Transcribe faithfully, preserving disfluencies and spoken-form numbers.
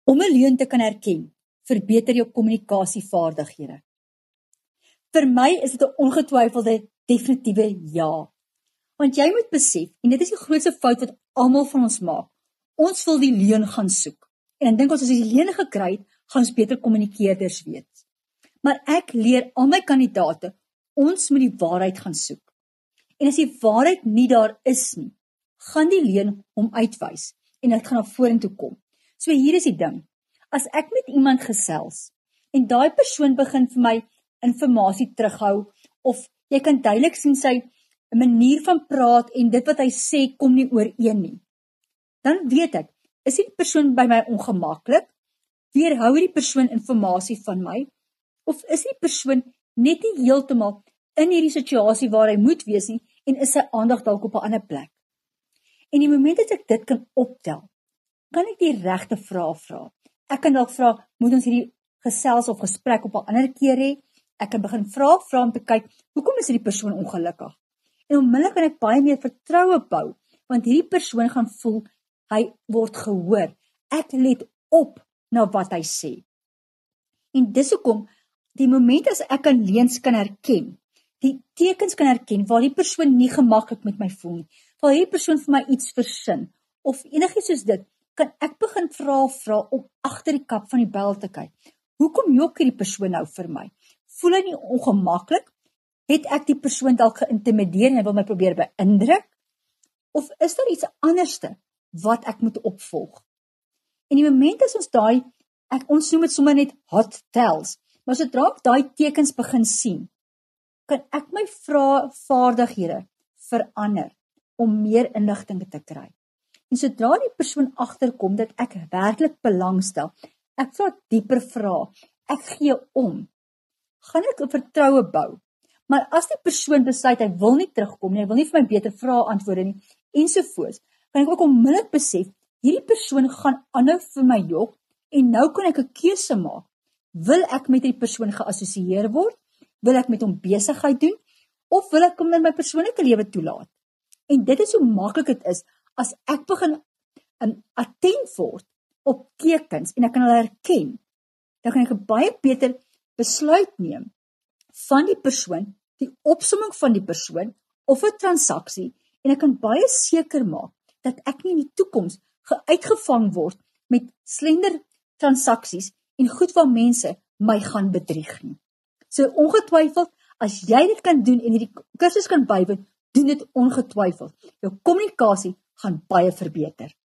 Om 'n leuen te kan herken, verbeter jou kommunikasievaardighede. Vir my is dit 'n ongetwyfelde definitiewe ja. Want jy moet besef, en dit is die grootste fout wat almal van ons maak, ons wil die leuen gaan soek. En dan dink ons as ons die leuen gekry het, gaan ons beter kommunikeerders weet. Maar ek leer al my kandidate, ons moet die waarheid gaan soek. En as die waarheid nie daar is nie, gaan die leuen hom uitwys en dit gaan na vorentoe kom. So hier is die ding, as ek met iemand gesels en daai persoon begin vir my informasie terughou of jy kan duidelik sien sy 'n manier van praat en dit wat hy sê kom nie ooreen nie, dan weet ek, is die persoon by my ongemaklik, weerhou die persoon informasie van my, of is die persoon net nie heeltemal in hierdie situasie waar hy moet wees nie, en is sy aandag dalk op 'n ander plek. En die oomblik as ek dit kan optel, kan ek die regte vrae vra. Ek kan dalk vra, moet ons hierdie gesels of gesprek op 'n ander keer hê? Ek kan begin vra vra om te kyk, hoekom is hierdie persoon ongelukkig? En onmiddellik kan ek baie meer vertroue bou, want hierdie persoon gaan voel, hy word gehoor. Ek let op na wat hy sê. En dis hoekom, die oomblik as ek kan leuns kan herken, die tekens kan herken, waar die persoon nie gemaklik met my voel nie, waar hierdie persoon vir my iets versin, of enigiets soos dit, kan ek begin vra vra om agter die kap van die bel te kyk. Hoekom jok hierdie persoon nou vir my? Voel hy nie ongemaklik? Het ek die persoon dalk geïntimideer en hy wil my probeer beïndruk? Of is daar iets anderste wat ek moet opvolg? En die oomblik as ons daai, ek, ons noem dit sommer net hot tells, maar sodra ek daai tekens begin sien, kan ek my vrae vaardighede verander om meer inligting te kry. En sodra die persoon agterkom dat ek werklik belangstel, ek vra dieper vrae, ek gee om, gaan ek 'n vertroue bou. Maar as die persoon besluit hy wil nie terugkom nie, hy wil nie vir my beter vrae antwoorde nie, ensovoorts, kan ek ook onmiddellik besef, hierdie persoon gaan aanhou vir my jok, en nou kan ek 'n keuse maak. Wil ek met die persoon geassosieer word? Wil ek met hom besigheid doen? Of wil ek hom in my persoonlike lewe toelaat? En dit is hoe maklik dit is, as ek begin um, attent word op tekens, en ek kan hulle herken, dan kan ek 'n baie beter besluit neem van die persoon, die opsomming van die persoon, of 'n transaksie, en ek kan baie seker maak, dat ek nie in die toekoms uitgevang word met slender transaksies, en goed waar mense my gaan bedrieg nie. So ongetwyfeld, as jy dit kan doen, en hierdie kursus kan bywoon, doen dit ongetwyfeld. Jou kommunikasie gaan baie verbeter.